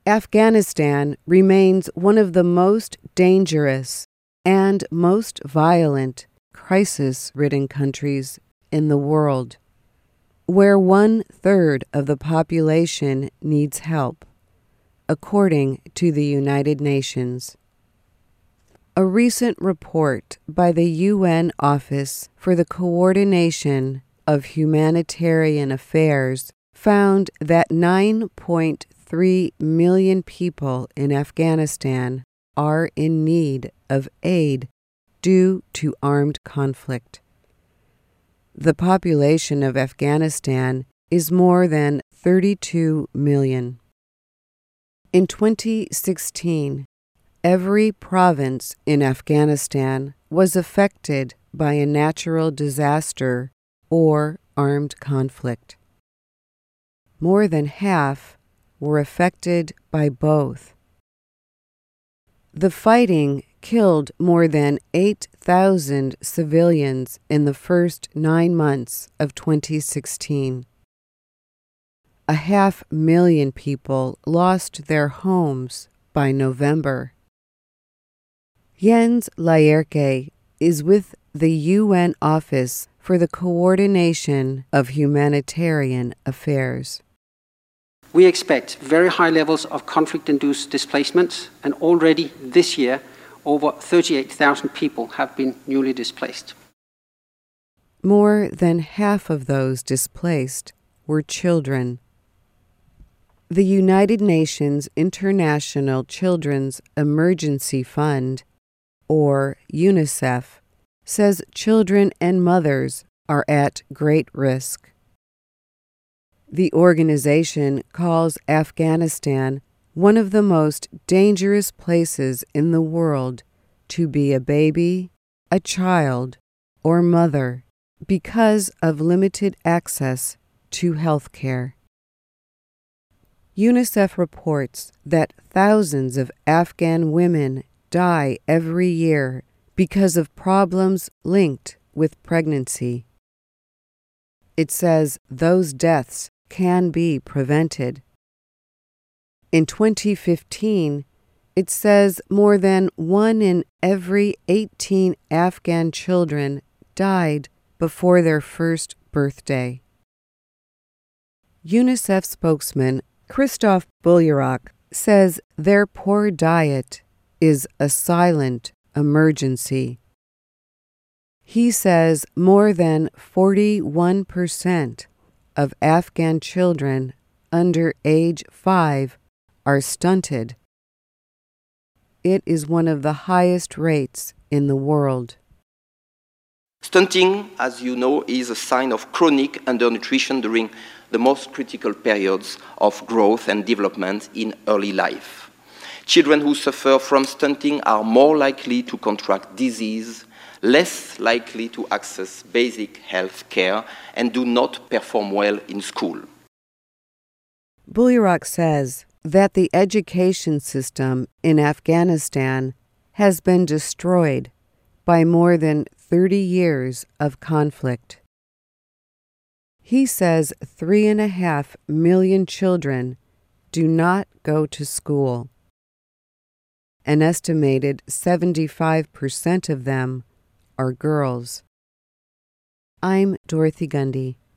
Afghanistan remains one of the most dangerous and most violent crisis-ridden countries in the world, where 1/3 of the population needs help, according to the United Nations. A recent report by the UN Office for the Coordination of Humanitarian Affairs found that 9.3 million people in Afghanistan are in need of aid due to armed conflict. The population of Afghanistan is more than 32 million. In 2016, every province in Afghanistan was affected by a natural disaster or armed conflict. More than half were affected by both. The fighting killed more than 8,000 civilians in the first 9 months of 2016. 500,000 people lost their homes by November. Jens Laerke is with the UN Office for the Coordination of Humanitarian Affairs. We expect very high levels of conflict-induced displacement, and already this year, over 38,000 people have been newly displaced. More than half of those displaced were children. The United Nations International Children's Emergency Fund, or UNICEF, says children and mothers are at great risk. The organization calls Afghanistan one of the most dangerous places in the world to be a baby, a child, or mother because of limited access to health care. UNICEF reports that thousands of Afghan women die every year because of problems linked with pregnancy. It says those deaths can be prevented. In 2015, it says more than 1 in every 18 Afghan children died before their first birthday. UNICEF spokesman Christophe Boulierac says their poor diet is a silent emergency. He says more than 41% of Afghan children under age 5 are stunted. It is one of the highest rates in the world. Stunting, as you know, is a sign of chronic undernutrition during the most critical periods of growth and development in early life. Children who suffer from stunting are more likely to contract disease, less likely to access basic health care, and do not perform well in school. Boulierac says that the education system in Afghanistan has been destroyed by more than 30 years of conflict. He says 3.5 million children do not go to school. An estimated 75% of them are girls. I'm Dorothy Gundy.